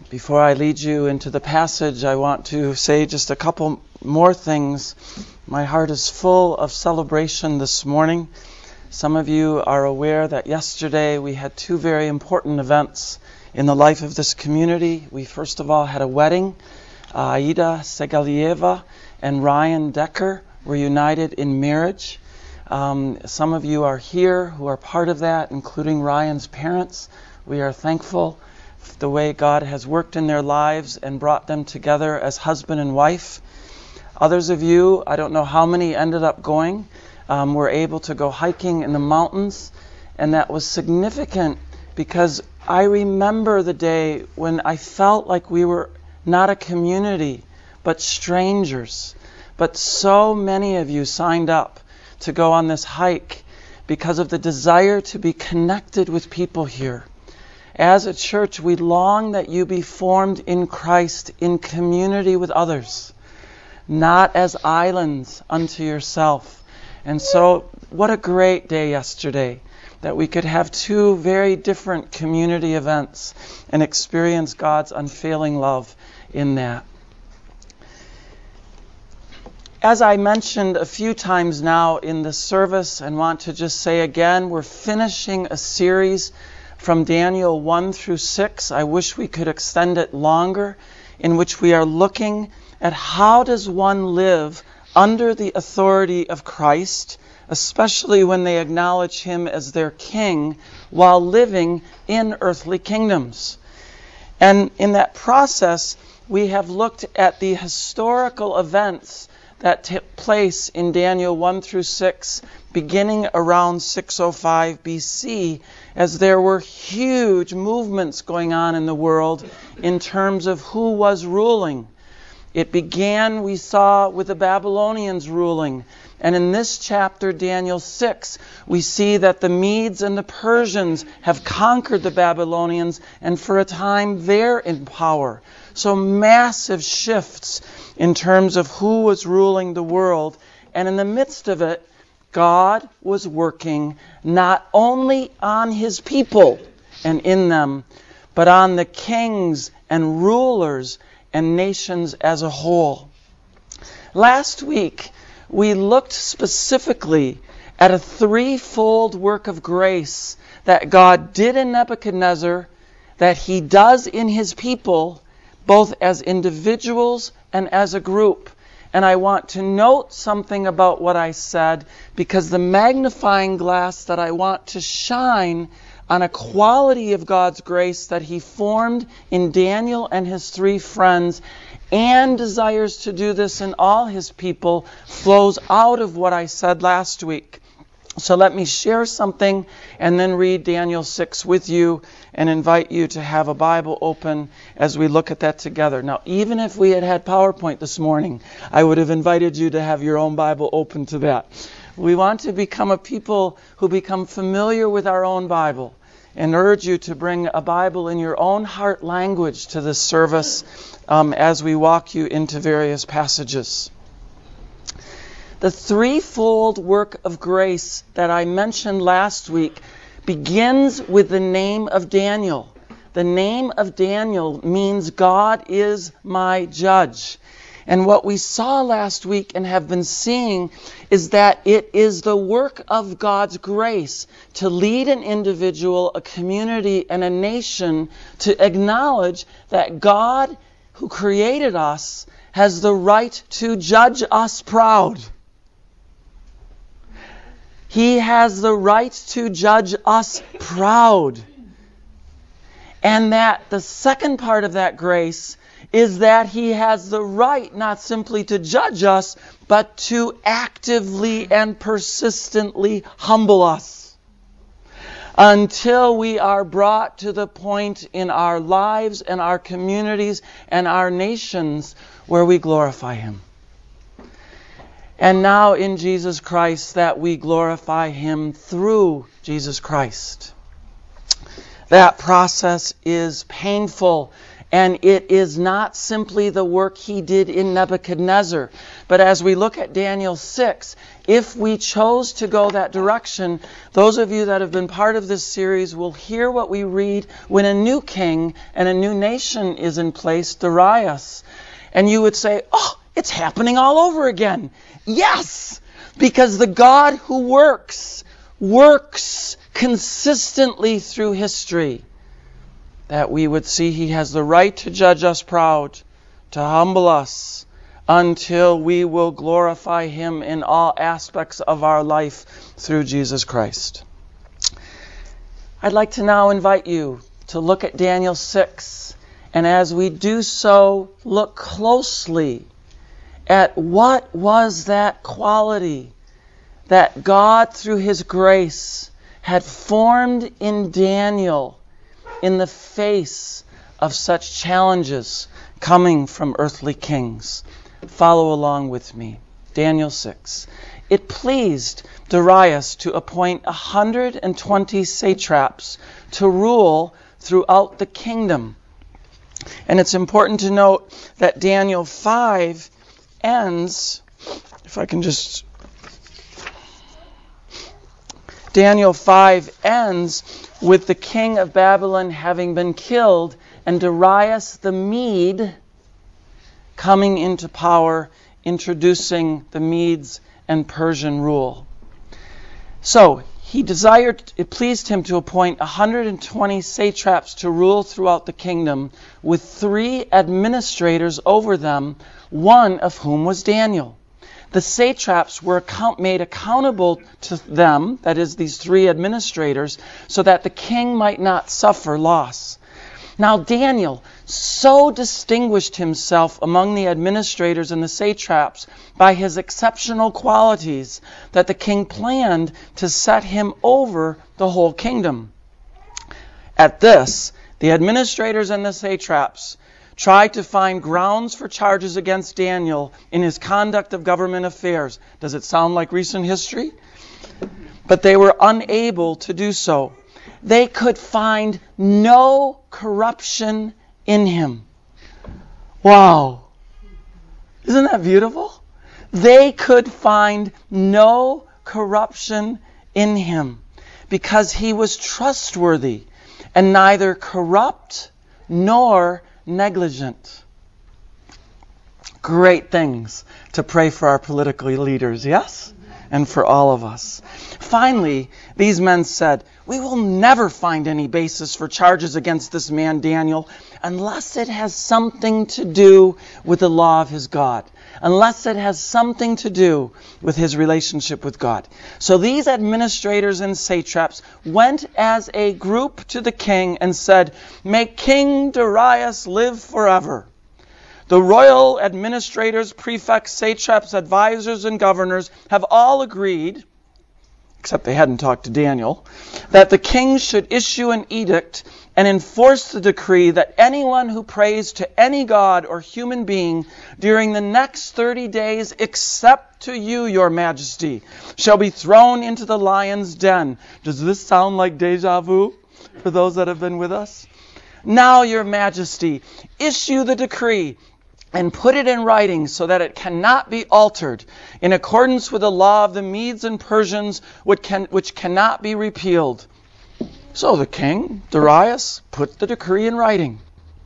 Before I lead you into the passage, I want to say just a couple more things. My heart is full of celebration this morning. Some of you are aware that yesterday we had two very important events in the life of this community. We first of all had a wedding. Aida Segalieva and Ryan Decker were united in marriage. Some of you are here who are part of that, including Ryan's parents. We are thankful for the way God has worked in their lives and brought them together as husband and wife. Others of you, I don't know how many ended up going, were able to go hiking in the mountains, and that was significant because I remember the day when I felt like we were not a community, but strangers. But so many of you signed up to go on this hike because of the desire to be connected with people here. As a church, we long that you be formed in Christ in community with others, not as islands unto yourself. And so, what a great day yesterday that we could have two very different community events and experience God's unfailing love in that. As I mentioned a few times now in the service, and want to just say again, we're finishing a series from Daniel 1 through 6. I wish we could extend it longer, in which we are looking at how does one live under the authority of Christ, especially when they acknowledge Him as their King, while living in earthly kingdoms. And in that process, we have looked at the historical events that took place in Daniel 1 through 6, beginning around 605 BC, as there were huge movements going on in the world in terms of who was ruling. It began, we saw, with the Babylonians ruling. And in this chapter, Daniel 6, we see that the Medes and the Persians have conquered the Babylonians, and for a time they're in power. So massive shifts in terms of who was ruling the world. And in the midst of it, God was working not only on His people and in them, but on the kings and rulers and nations as a whole. Last week, we looked specifically at a threefold work of grace that God did in Nebuchadnezzar, that He does in His people, both as individuals and as a group. And I want to note something about what I said, because the magnifying glass that I want to shine on a quality of God's grace that He formed in Daniel and his three friends, and desires to do this in all His people, flows out of what I said last week. So let me share something and then read Daniel 6 with you and invite you to have a Bible open as we look at that together. Now, even if we had PowerPoint this morning, I would have invited you to have your own Bible open to that. We want to become a people who become familiar with our own Bible, and urge you to bring a Bible in your own heart language to this service as we walk you into various passages. The threefold work of grace that I mentioned last week begins with the name of Daniel. The name of Daniel means God is my judge. And what we saw last week and have been seeing is that it is the work of God's grace to lead an individual, a community, and a nation to acknowledge that God, who created us, has the right to judge us proud. He has the right to judge us proud. And that the second part of that grace is that He has the right not simply to judge us, but to actively and persistently humble us until we are brought to the point in our lives and our communities and our nations where we glorify Him. And now in Jesus Christ, that we glorify Him through Jesus Christ. That process is painful And it is not simply the work he did in Nebuchadnezzar. But as we look at Daniel 6, if we chose to go that direction, those of you that have been part of this series will hear what we read when a new king and a new nation is in place, Darius. And you would say, oh, it's happening all over again. Yes, because the God who works consistently through history. That we would see he has the right to judge us proud, to humble us, until we will glorify him in all aspects of our life through Jesus Christ. I'd like to now invite you to look at Daniel 6, and as we do so, look closely at what was that quality that God, through his grace, had formed in Daniel in the face of such challenges coming from earthly kings. Follow along with me. Daniel 6. It pleased Darius to appoint 120 satraps to rule throughout the kingdom. And it's important to note that Daniel 5 ends, Daniel 5 ends with the king of Babylon having been killed and Darius the Mede coming into power, introducing the Medes and Persian rule. So, it pleased him to appoint 120 satraps to rule throughout the kingdom, with 3 administrators over them, one of whom was Daniel. The satraps were made accountable to them, that is, these 3 administrators, so that the king might not suffer loss. Now Daniel so distinguished himself among the administrators and the satraps by his exceptional qualities that the king planned to set him over the whole kingdom. At this, the administrators and the satraps tried to find grounds for charges against Daniel in his conduct of government affairs. Does it sound like recent history? But they were unable to do so. They could find no corruption in him. Wow. Isn't that beautiful? They could find no corruption in him because he was trustworthy and neither corrupt nor negligent. Great things to pray for our political leaders, yes? And for all of us. Finally, these men said, we will never find any basis for charges against this man Daniel unless it has something to do with the law of his God. Unless it has something to do with his relationship with God. So these administrators and satraps went as a group to the king and said, may King Darius live forever. The royal administrators, prefects, satraps, advisors, and governors have all agreed, except they hadn't talked to Daniel, that the king should issue an edict and enforce the decree that anyone who prays to any god or human being during the next 30 days, except to you, your majesty, shall be thrown into the lion's den. Does this sound like deja vu for those that have been with us? Now, your majesty, issue the decree and put it in writing so that it cannot be altered in accordance with the law of the Medes and Persians, which cannot be repealed. So the king, Darius, put the decree in writing.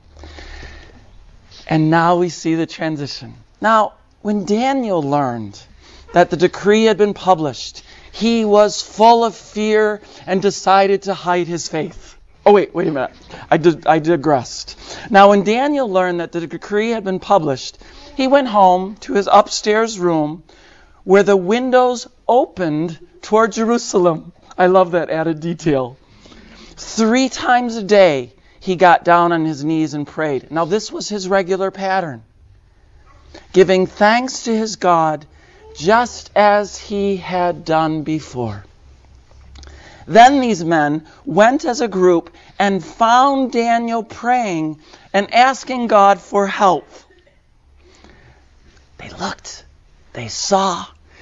And now we see the transition. Now, when Daniel learned that the decree had been published, he was full of fear and decided to hide his faith. Oh, wait a minute. I digressed. Now, when Daniel learned that the decree had been published, he went home to his upstairs room where the windows opened toward Jerusalem. I love that added detail. 3 times a day, he got down on his knees and prayed. Now, this was his regular pattern. Giving thanks to his God, just as he had done before. Then these men went as a group and found Daniel praying and asking God for help. They looked, they saw,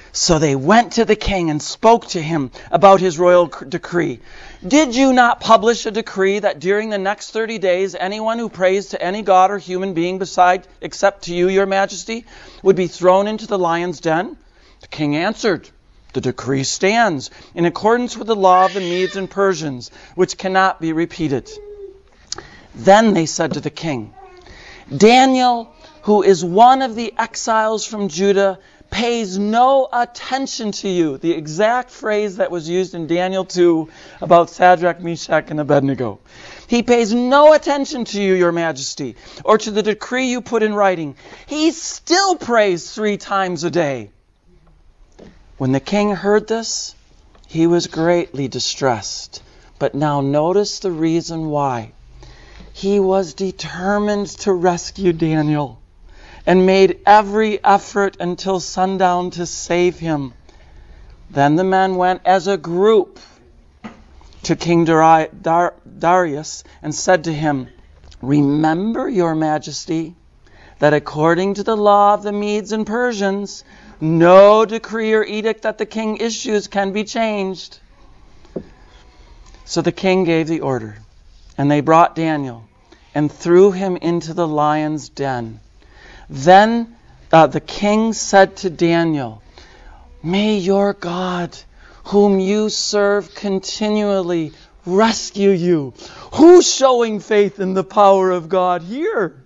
So they went to the king and spoke to him about his royal decree. Did you not publish a decree that during the next 30 days, anyone who prays to any god or human being except to you, your majesty, would be thrown into the lion's den? The king answered, the decree stands in accordance with the law of the Medes and Persians, which cannot be repeated. Then they said to the king, Daniel, who is one of the exiles from Judah, pays no attention to you. The exact phrase that was used in Daniel 2 about Shadrach, Meshach, and Abednego. He pays no attention to you, your majesty, or to the decree you put in writing. He still prays 3 times a day. When the king heard this, he was greatly distressed. But now notice the reason why. He was determined to rescue Daniel and made every effort until sundown to save him. Then the men went as a group to King Darius and said to him, Remember, your majesty, that according to the law of the Medes and Persians, no decree or edict that the king issues can be changed. So the king gave the order, and they brought Daniel and threw him into the lion's den. Then the king said to Daniel, May your God, whom you serve continually, rescue you. Who's showing faith in the power of God here?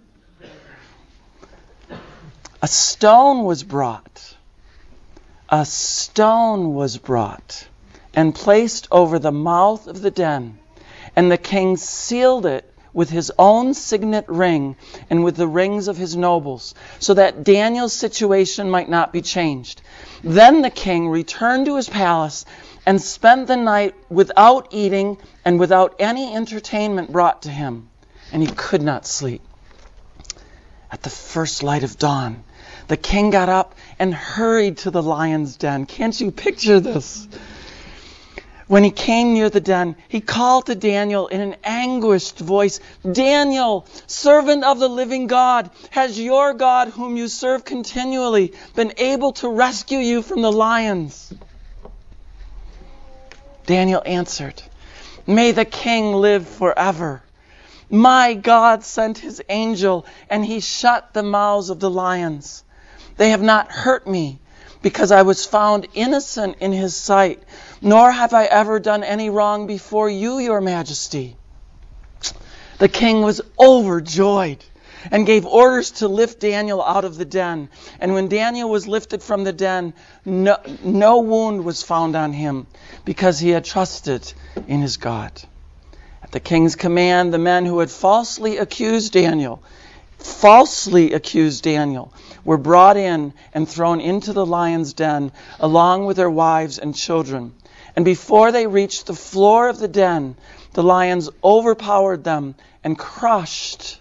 A stone was brought. A stone was brought and placed over the mouth of the den, and the king sealed it with his own signet ring and with the rings of his nobles, so that Daniel's situation might not be changed. Then the king returned to his palace and spent the night without eating and without any entertainment brought to him, and he could not sleep. At the first light of dawn, the king got up and hurried to the lion's den. Can't you picture this? When he came near the den, he called to Daniel in an anguished voice, Daniel, servant of the living God, has your God, whom you serve continually, been able to rescue you from the lions? Daniel answered, May the king live forever. My God sent his angel, and he shut the mouths of the lions. They have not hurt me, because I was found innocent in his sight, nor have I ever done any wrong before you, your majesty. The king was overjoyed and gave orders to lift Daniel out of the den. And when Daniel was lifted from the den, no wound was found on him, because he had trusted in his God. At the king's command, the men who had falsely accused Daniel, were brought in and thrown into the lion's den, along with their wives and children. And before they reached the floor of the den, the lions overpowered them and crushed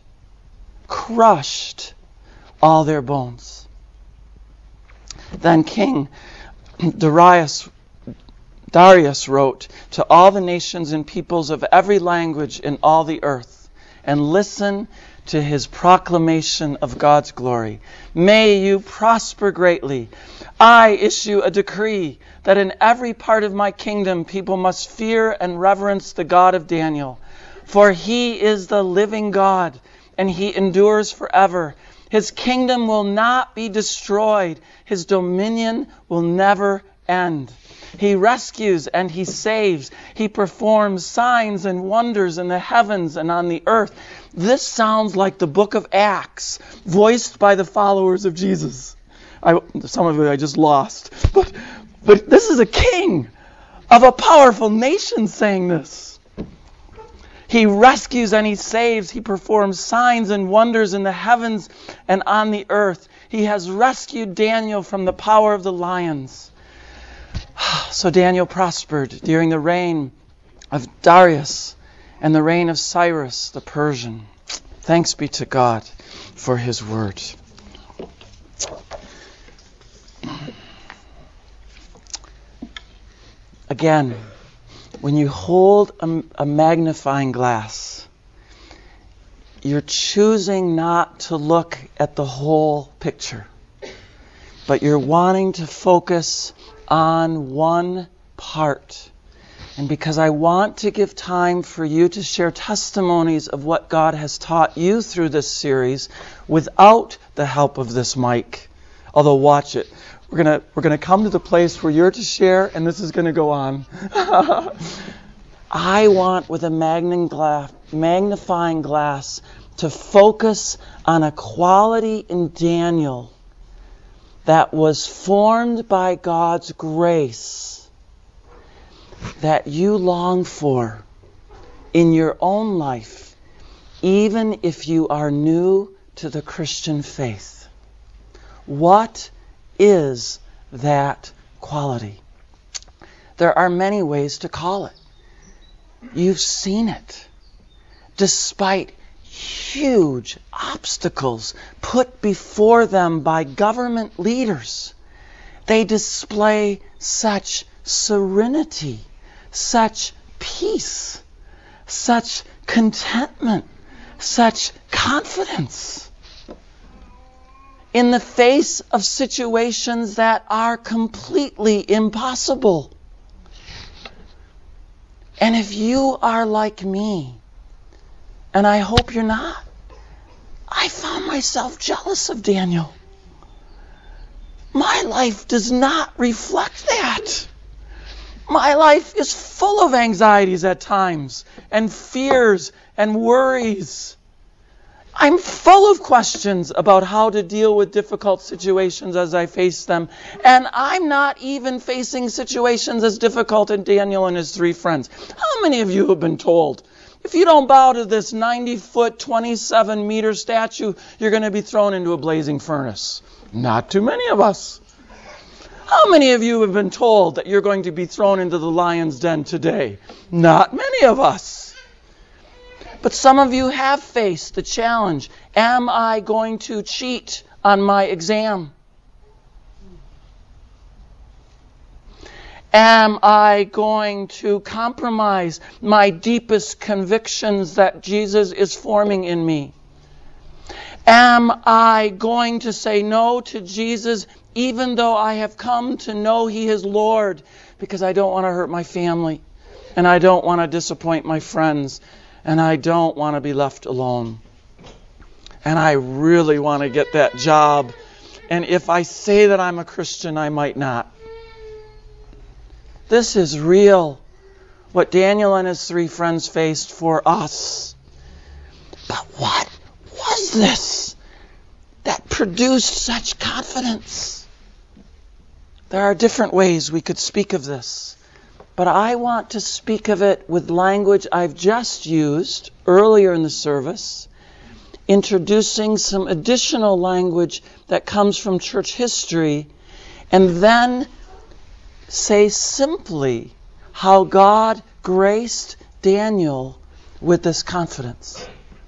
all their bones. Then King Darius wrote to all the nations and peoples of every language in all the earth, and listen to his proclamation of God's glory. May you prosper greatly. I issue a decree that in every part of my kingdom people must fear and reverence the God of Daniel. For he is the living God, and he endures forever. His kingdom will not be destroyed. His dominion will never end. He rescues and he saves. He performs signs and wonders in the heavens and on the earth. This sounds like the book of Acts, voiced by the followers of Jesus. Some of it I just lost. But this is a king of a powerful nation saying this. He rescues and he saves. He performs signs and wonders in the heavens and on the earth. He has rescued Daniel from the power of the lions. So Daniel prospered during the reign of Darius and the reign of Cyrus the Persian. Thanks be to God for his word. Again, when you hold a magnifying glass, you're choosing not to look at the whole picture. but you're wanting to focus on one part. And because I want to give time for you to share testimonies of what God has taught you through this series without the help of this mic, although watch it. We're gonna come to the place where you're to share, and this is going to go on. I want, with a magnifying glass, to focus on a quality in Daniel that was formed by God's grace that you long for in your own life, even if you are new to the Christian faith. What is that quality? There are many ways to call it. You've seen it. Despite huge obstacles put before them by government leaders, they display such serenity, such peace, such contentment, such confidence in the face of situations that are completely impossible. And if you are like me, and I hope you're not, I found myself jealous of Daniel. My life does not reflect that. My life is full of anxieties at times, and fears and worries. I'm full of questions about how to deal with difficult situations as I face them. And I'm not even facing situations as difficult as Daniel and his 3 friends. How many of you have been told, if you don't bow to this 90-foot, 27-meter statue, you're going to be thrown into a blazing furnace? Not too many of us. How many of you have been told that you're going to be thrown into the lion's den today? Not many of us. But some of you have faced the challenge. Am I going to cheat on my exam? Am I going to compromise my deepest convictions that Jesus is forming in me? Am I going to say no to Jesus even though I have come to know He is Lord, because I don't want to hurt my family, and I don't want to disappoint my friends, and I don't want to be left alone, and I really want to get that job, and if I say that I'm a Christian, I might not. This is real, what Daniel and his 3 friends faced for us. But what was this that produced such confidence? There are different ways we could speak of this, but I want to speak of it with language I've just used earlier in the service, introducing some additional language that comes from church history, and then say simply how God graced Daniel with this confidence.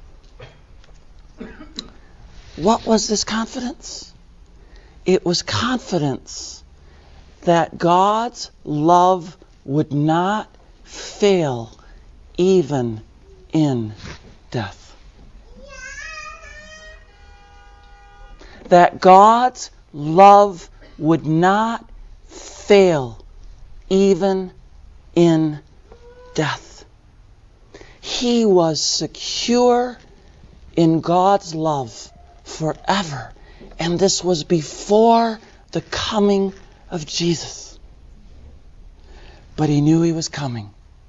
What was this confidence? It was confidence that God's love would not fail even in death. That God's love would not fail even in death. He was secure in God's love forever. And this was before the coming of Jesus. But he knew he was coming.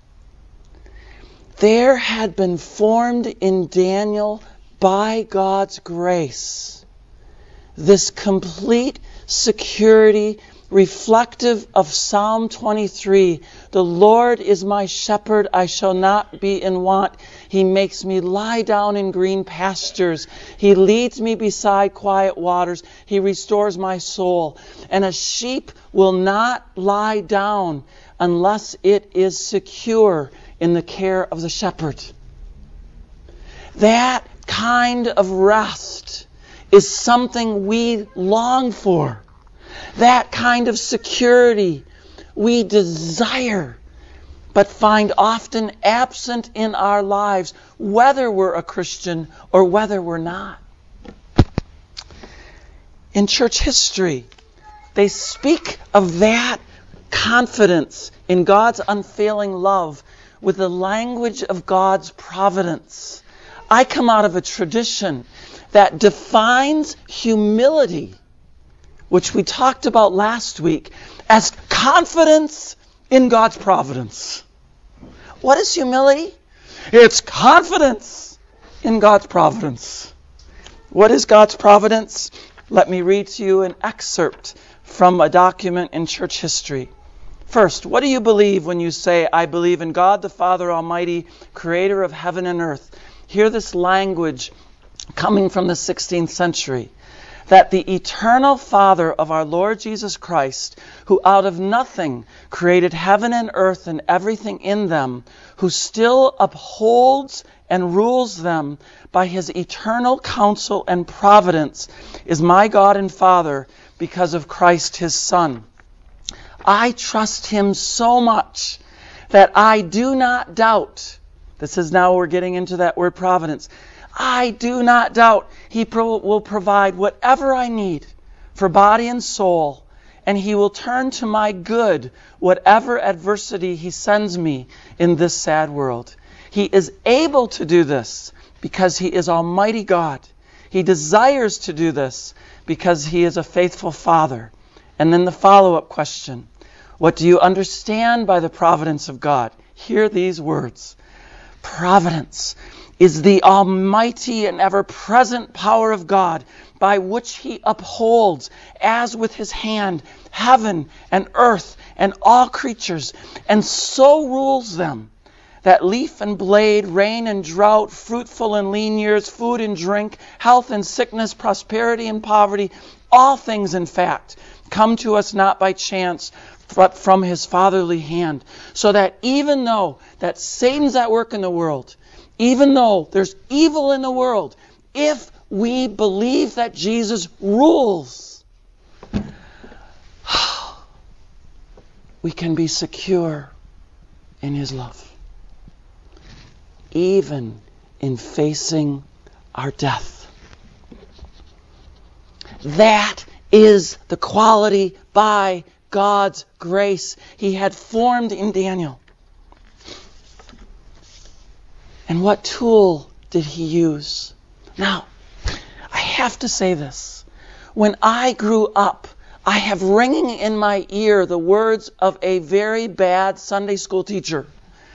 There had been formed in Daniel by God's grace this complete security reflective of Psalm 23. The Lord is my shepherd, I shall not be in want. He makes me lie down in green pastures. He leads me beside quiet waters. He restores my soul. And a sheep will not lie down unless it is secure in the care of the shepherd. That kind of rest is something we long for. That kind of security we desire, but find often absent in our lives, whether we're a Christian or whether we're not. In church history, They speak of that confidence in God's unfailing love with the language of God's providence. I come out of a tradition that defines humility, which we talked about last week, as confidence in God's providence. What is humility? It's confidence in God's providence. What is God's providence? Let me read to you an excerpt from a document in church history. First, what do you believe when you say, I believe in God the Father Almighty, creator of heaven and earth? Hear this language coming from the 16th century. That the eternal Father of our Lord Jesus Christ, who out of nothing created heaven and earth and everything in them, who still upholds and rules them by his eternal counsel and providence, is my God and Father because of Christ his Son. I trust him so much that I do not doubt. This is now we're getting into that word providence. I do not doubt he will provide whatever I need for body and soul, and he will turn to my good whatever adversity he sends me in this sad world. He is able to do this because he is Almighty God. He desires to do this because he is a faithful Father. And then the follow-up question, what do you understand by the providence of God? Hear these words. Providence is the almighty and ever-present power of God by which he upholds, as with his hand, heaven and earth and all creatures, and so rules them that leaf and blade, rain and drought, fruitful and lean years, food and drink, health and sickness, prosperity and poverty, all things in fact, come to us not by chance, but from his fatherly hand. So that even though that Satan's at work in the world, even though there's evil in the world, if we believe that Jesus rules, we can be secure in his love, even in facing our death. That is the quality by God's grace he had formed in Daniel. And what tool did he use? Now, I have to say this. When I grew up, I have ringing in my ear the words of a very bad Sunday school teacher.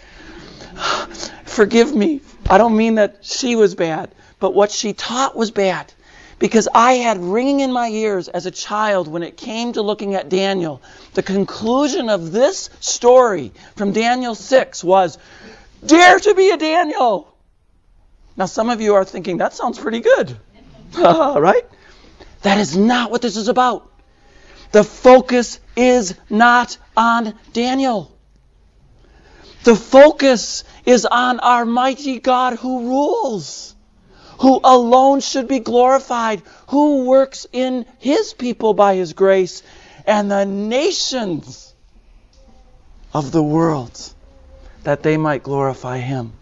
Forgive me. I don't mean that she was bad, but what she taught was bad. Because I had ringing in my ears as a child when it came to looking at Daniel. The conclusion of this story from Daniel 6 was, dare to be a Daniel. Now some of you are thinking, that sounds pretty good. Right? That is not what this is about. The focus is not on Daniel. The focus is on our mighty God who rules, who alone should be glorified, who works in his people by his grace, and the nations of the world, that they might glorify him.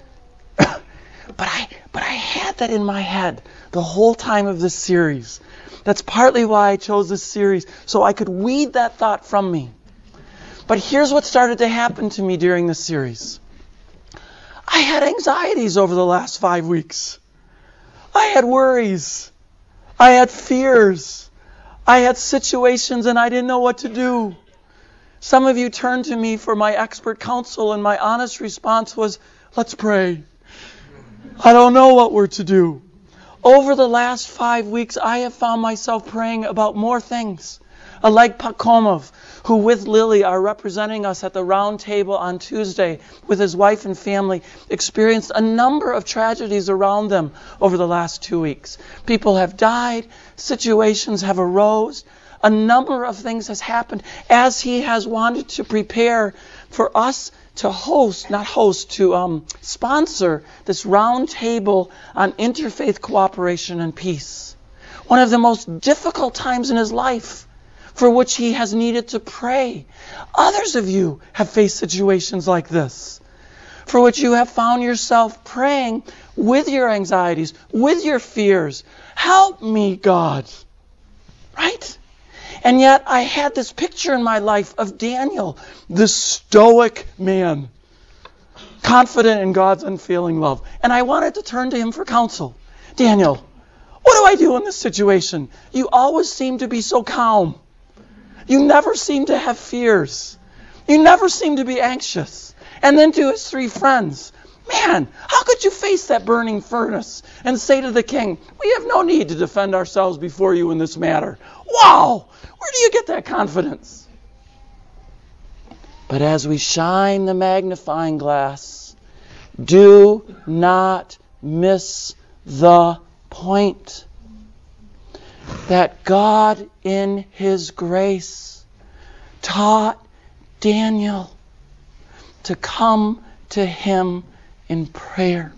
But I had that in my head the whole time of this series. That's partly why I chose this series, so I could weed that thought from me. But here's what started to happen to me during this series. I had anxieties over the last 5 weeks. I had worries. I had fears. I had situations and I didn't know what to do. Some of you turned to me for my expert counsel, and my honest response was, let's pray. I don't know what we're to do. Over the last 5 weeks, I have found myself praying about more things. Oleg Pakomov, who with Lily are representing us at the round table on Tuesday with his wife and family, experienced a number of tragedies around them over the last 2 weeks. People have died, situations have arose, a number of things has happened as he has wanted to prepare for us to sponsor this round table on interfaith cooperation and peace. One of the most difficult times in his life, for which he has needed to pray. Others of you have faced situations like this, for which you have found yourself praying with your anxieties, with your fears. Help me, God. Right? And yet I had this picture in my life of Daniel, this stoic man, confident in God's unfailing love. And I wanted to turn to him for counsel. Daniel, what do I do in this situation? You always seem to be so calm. You never seem to have fears. You never seem to be anxious. And then to his 3 friends, man, how could you face that burning furnace and say to the king, we have no need to defend ourselves before you in this matter? Wow! Where do you get that confidence? But as we shine the magnifying glass, do not miss the point that God in His grace taught Daniel to come to Him in prayer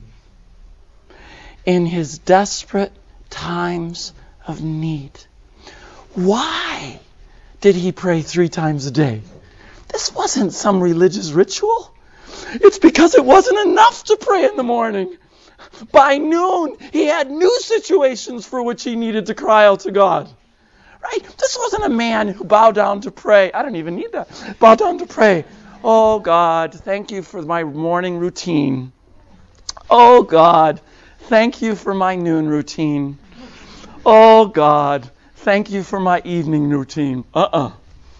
in his desperate times of need. Why did he pray 3 times a day? This wasn't some religious ritual. It's because it wasn't enough to pray in the morning. By noon, he had new situations for which he needed to cry out to God. Right? This wasn't a man who bowed down to pray. I don't even need that. Bow down to pray. Oh God, thank you for my morning routine. Oh God, thank you for my noon routine. Oh God, thank you for my evening routine. Oh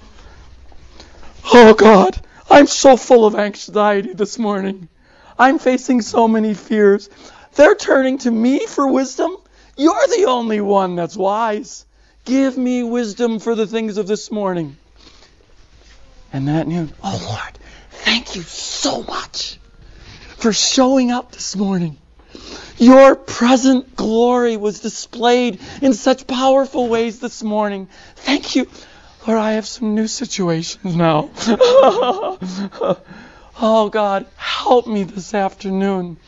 God, I'm so full of anxiety this morning. I'm facing so many fears. They're turning to me for wisdom. You're the only one that's wise. Give me wisdom for the things of this morning. And at noon, oh Lord, thank you so much for showing up this morning. Your present glory was displayed in such powerful ways this morning. Thank you. Lord, I have some new situations now. Oh God, help me this afternoon.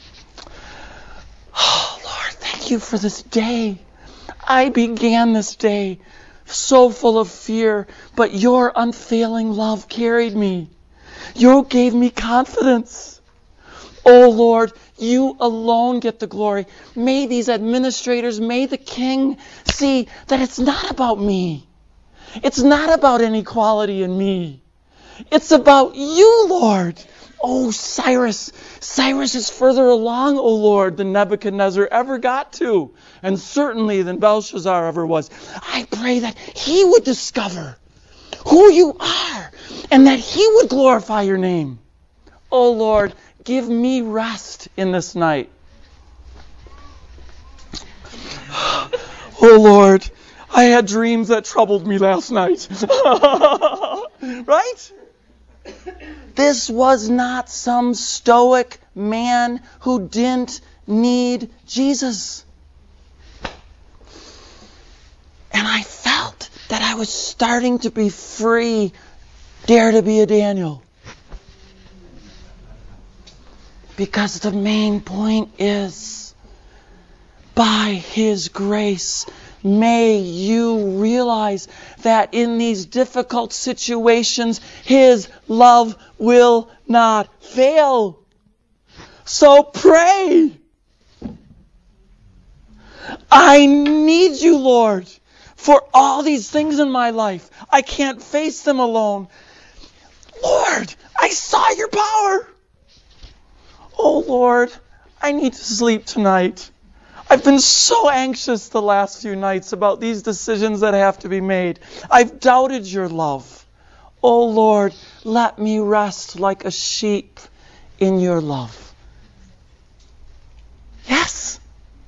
Oh Lord, thank you for this day. I began this day so full of fear, but your unfailing love carried me. You gave me confidence. Oh Lord, you alone get the glory. May these administrators, may the king see that it's not about me. It's not about inequality in me. It's about you, Lord. Oh, Cyrus is further along, O Lord, than Nebuchadnezzar ever got to, and certainly than Belshazzar ever was. I pray that he would discover who you are, and that he would glorify your name. Oh Lord, give me rest in this night. Oh Lord, I had dreams that troubled me last night. Right? This was not some stoic man who didn't need Jesus. And I felt that I was starting to be free. Dare to be a Daniel. Because the main point is, by His grace, may you realize that in these difficult situations, His love will not fail. So pray. I need you, Lord, for all these things in my life. I can't face them alone. Lord, I saw your power. Oh, Lord, I need to sleep tonight. I've been so anxious the last few nights about these decisions that have to be made. I've doubted your love. Oh, Lord, let me rest like a sheep in your love. Yes.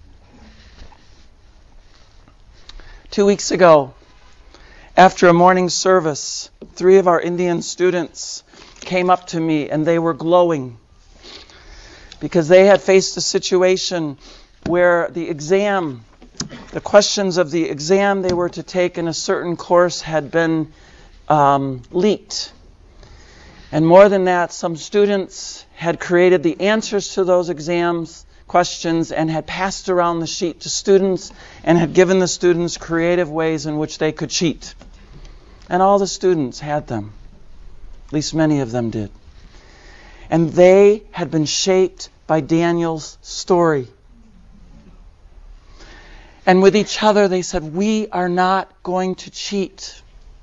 2 weeks ago, after a morning service, 3 of our Indian students came up to me and they were glowing because they had faced a situation where the questions of the exam they were to take in a certain course had been leaked. And more than that, some students had created the answers to those questions and had passed around the sheet to students and had given the students creative ways in which they could cheat. And all the students had them. At least many of them did. And they had been shaped by Daniel's story. And with each other they said, we are not going to cheat.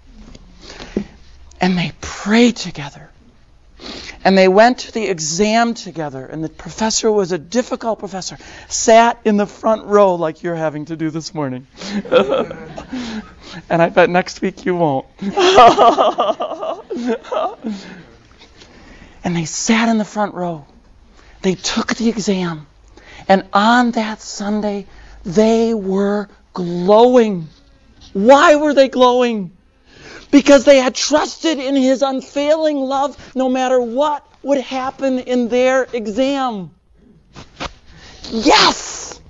And they prayed together. And they went to the exam together. And the professor was a difficult professor. Sat in the front row like you're having to do this morning. And I bet next week you won't. And they sat in the front row. They took the exam. And on that Sunday, they were glowing. Why were they glowing? Because they had trusted in His unfailing love no matter what would happen in their exam. Yes!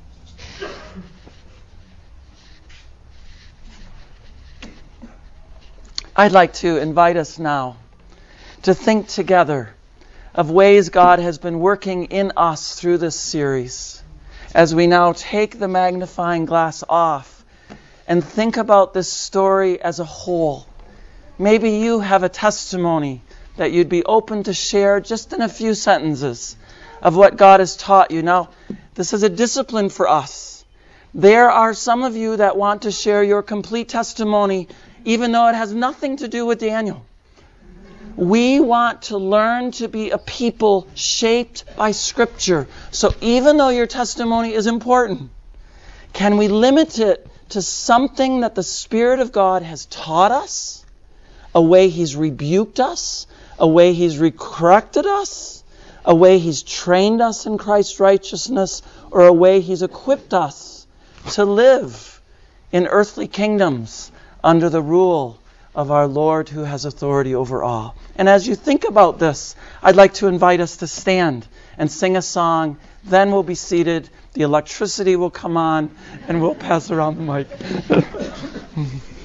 I'd like to invite us now to think together of ways God has been working in us through this series as we now take the magnifying glass off and think about this story as a whole. Maybe you have a testimony that you'd be open to share just in a few sentences of what God has taught you. Now, this is a discipline for us. There are some of you that want to share your complete testimony even though it has nothing to do with Daniel. We want to learn to be a people shaped by Scripture. So even though your testimony is important, can we limit it to something that the Spirit of God has taught us? A way He's rebuked us? A way He's corrected us? A way He's trained us in Christ's righteousness? Or a way He's equipped us to live in earthly kingdoms under the rule of our Lord who has authority over all? And as you think about this, I'd like to invite us to stand and sing a song. Then we'll be seated. The electricity will come on and we'll pass around the mic.